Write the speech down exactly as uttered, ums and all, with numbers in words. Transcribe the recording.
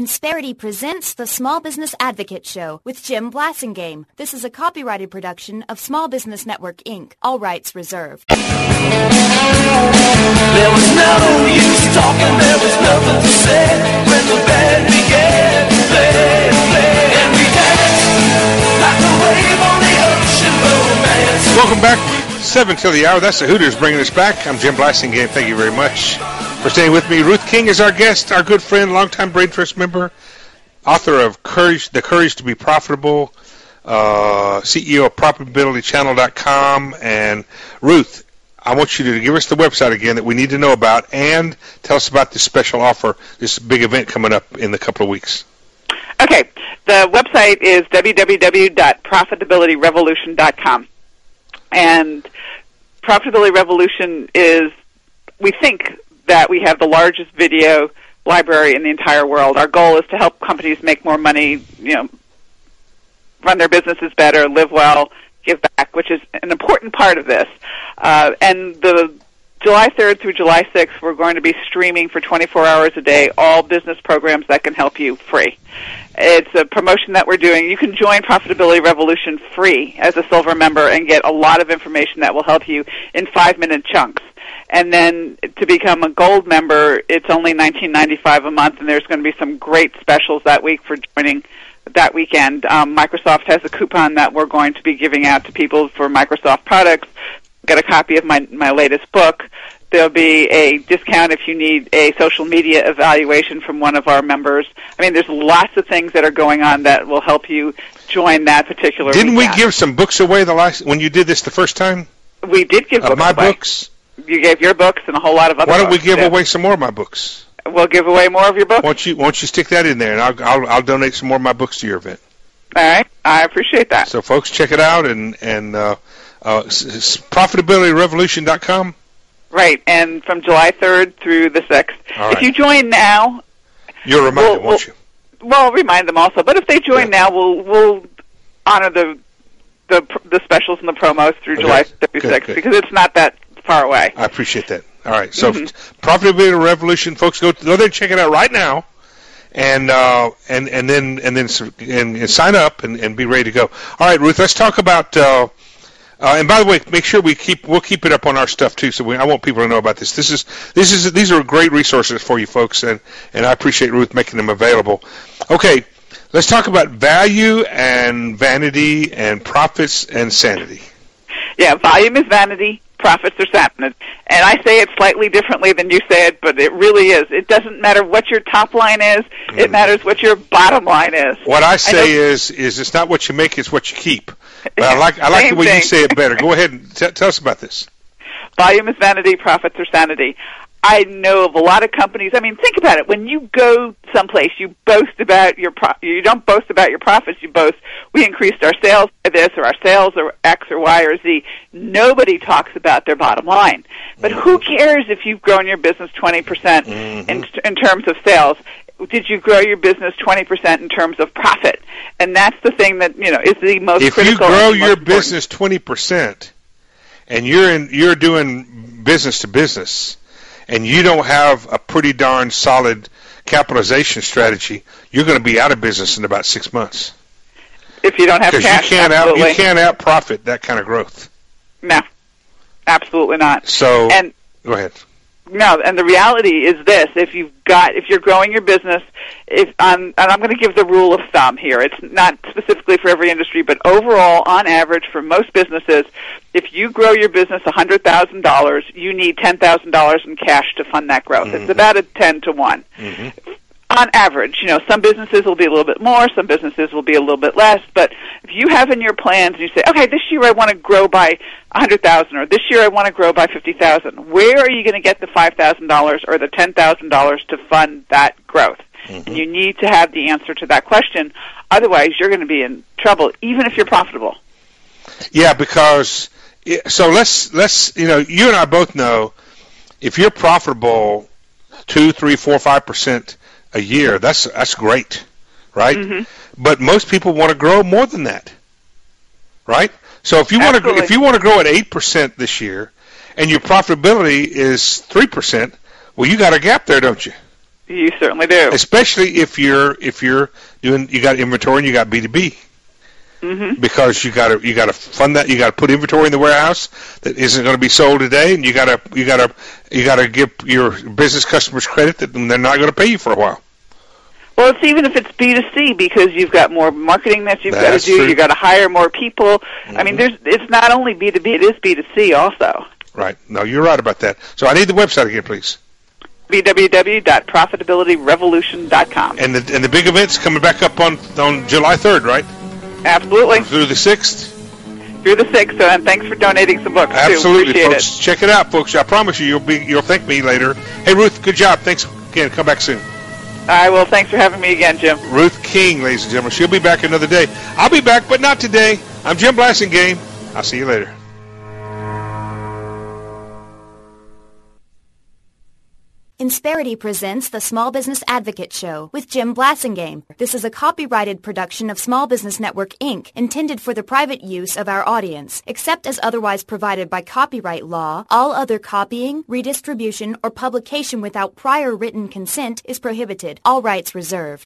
Insperity presents the Small Business Advocate Show with Jim Blasingame. This is a copyrighted production of Small Business Network, Incorporated. All rights reserved. There was no use talking, there was nothing to say when the band began to play, play, and we danced like a wave on the ocean, romance. Welcome back. Seven till the hour. That's the Hooters bringing us back. I'm Jim Blasingame. Thank you very much for staying with me. Ruth King is our guest, our good friend, longtime Brain Trust member, author of Courage, The Courage to Be Profitable, uh, C E O of Profitability Channel dot com. And Ruth, I want you to give us the website again that we need to know about, and tell us about this special offer, this big event coming up in a couple of weeks. Okay. The website is w w w dot profitability revolution dot com. And Profitability Revolution is, we think that we have the largest video library in the entire world. Our goal is to help companies make more money, you know, run their businesses better, live well, give back, which is an important part of this. Uh, and the July third through July sixth, we're going to be streaming for twenty-four hours a day all business programs that can help you free. It's a promotion that we're doing. You can join Profitability Revolution free as a silver member and get a lot of information that will help you in five-minute chunks. And then to become a gold member, it's only nineteen ninety-five a month, and there's going to be some great specials that week for joining that weekend. Um, Microsoft has a coupon that we're going to be giving out to people for Microsoft products. Get a copy of my, my latest book. There'll be a discount if you need a social media evaluation from one of our members. I mean, there's lots of things that are going on that will help you join that particular Didn't weekend. we give some books away the last when you did this the first time? We did give uh, books my away. books. You gave your books and a whole lot of other Why don't we books, give too. away some more of my books? We'll give away more of your books? Why don't you, why don't you stick that in there, and I'll, I'll, I'll donate some more of my books to your event. All right. I appreciate that. So, folks, check it out, and, and uh, uh, profitability revolution dot com. Right, and from July third through the sixth. All if right. you join now... You'll remind we'll, them, won't you? Well, remind them also. But if they join Yeah. now, we'll we'll honor the the the specials and the promos through Okay. July Good, thirty-sixth good. because it's not that far away. I appreciate that. All right, so Mm-hmm. Profitability Revolution, folks, go go there and check it out right now, and uh, and and then and then and, and sign up and, and be ready to go. All right, Ruth, let's talk about. Uh, uh, and by the way, make sure we keep we'll keep it up on our stuff too. So we, I want people to know about this. This is this is these are great resources for you folks, and and I appreciate Ruth making them available. Okay, let's talk about value and vanity and profits and sanity. Yeah, volume is vanity, profits are sanity. And I say it slightly differently than you say it, but it really is. It doesn't matter what your top line is. Mm. It matters what your bottom line is. What I say I is is it's not what you make, it's what you keep. But I like I like the Same way thing. you say it better. Go ahead and t- tell us about this. Volume is vanity, profits are sanity. I know of a lot of companies. I mean, think about it. When you go someplace, you boast about your pro- you don't boast about your profits. You boast, we increased our sales by this, or our sales are X or Y or Z. Nobody talks about their bottom line. But mm-hmm. who cares if you've grown your business twenty percent mm-hmm. in, in terms of sales? Did you grow your business twenty percent in terms of profit? And that's the thing that, you know, is the most if critical. If you grow and your most business twenty percent and you're in, you're doing business to business, and you don't have a pretty darn solid capitalization strategy, you're going to be out of business in about six months. If you don't have cash, because you can't out you can't out profit that kind of growth. No, absolutely not. So and go ahead. No, and the reality is this: if you've got, if you're growing your business, if um, and I'm going to give the rule of thumb here. It's not specifically for every industry, but overall, on average, for most businesses, if you grow your business one hundred thousand dollars, you need ten thousand dollars in cash to fund that growth. Mm-hmm. It's about a ten to one. Mm-hmm. On average, you know, some businesses will be a little bit more, some businesses will be a little bit less, but if you have in your plans and you say, okay, this year I want to grow by one hundred thousand dollars, or this year I want to grow by fifty thousand dollars, where are you going to get the five thousand dollars or the ten thousand dollars to fund that growth? Mm-hmm. And you need to have the answer to that question. Otherwise, you're going to be in trouble, even if you're profitable. Yeah, because, so let's, let's you know, you and I both know if you're profitable two, three, four, five percent a year, that's that's great, right? Mm-hmm. But most people want to grow more than that, right? So if you want to if you want to grow at eight percent this year, and your profitability is three percent, well, you got a gap there, don't you? You certainly do. Especially if you're if you're doing you got inventory and you got B two B. Mm-hmm. Because you got to you got to fund that, you got to put inventory in the warehouse that isn't going to be sold today, and you got to you got to you got to give your business customers credit that they're not going to pay you for a while. Well, it's even if it's B two C, because you've got more marketing that you've That's got to do. true. You've got to hire more people. Mm-hmm. I mean, there's it's not only B two B; it is B two C also. Right. No, you're right about that. So I need the website again, please. w w w dot profitability revolution dot com. And the and the big event's coming back up on on July third, right? Absolutely. Through the sixth. Through the sixth, and thanks for donating some books, Absolutely, too. Appreciate folks. it. Check it out, folks. I promise you, you'll be you'll thank me later. Hey, Ruth, good job. Thanks again. Come back soon. All right, well, thanks for having me again, Jim. Ruth King, ladies and gentlemen. She'll be back another day. I'll be back, but not today. I'm Jim Blasingame. I'll see you later. Insperity presents the Small Business Advocate Show with Jim Blasingame. This is a copyrighted production of Small Business Network, Incorporated, intended for the private use of our audience. Except as otherwise provided by copyright law, all other copying, redistribution, or publication without prior written consent is prohibited. All rights reserved.